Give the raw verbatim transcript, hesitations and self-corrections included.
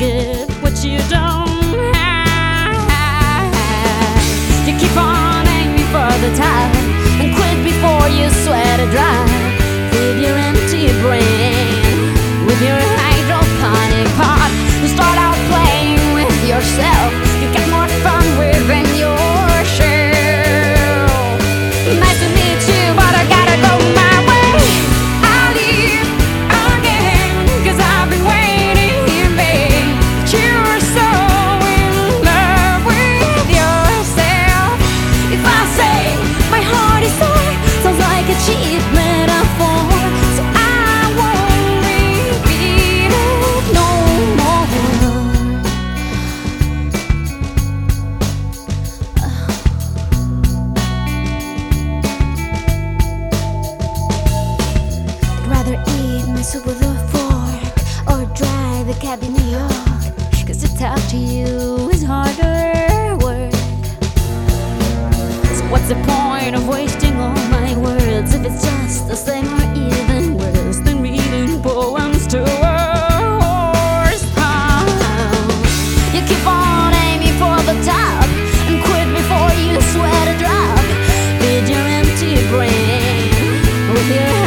get what you don't have. You keep on aiming for the top and quit before you sweat it dry. With your empty brain, with your hydroponic pot, you start out playing with yourself. You get more fun within yourself. Nice to meet you, but I gotta go my way. I'll leave again, cause I've been waiting here, babe. But you're so in love with yourself. If I say my heart is sore, sounds like a cheap metaphor, so I won't repeat it no more. I'd rather eat my soup with a fork or drive a cab in New York, cause to talk to you is harder work. So what's the point of wasting all my words if it's just the same or even worse than reading poems to a horse? Oh, you keep on aiming for the top and quit before you sweat a drop. Feed your empty brain with your